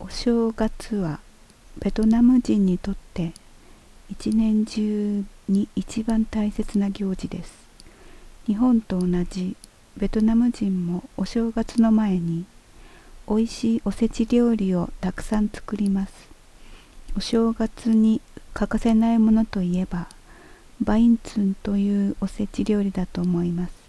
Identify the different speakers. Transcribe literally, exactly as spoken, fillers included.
Speaker 1: 正月はベトナム人にとって一年中に一番大切な行事です。日本と同じベトナム人もお正月の前においしいおせち料理をたくさん作ります。お正月に欠かせないものといえばバインツンというおせち料理だと思います。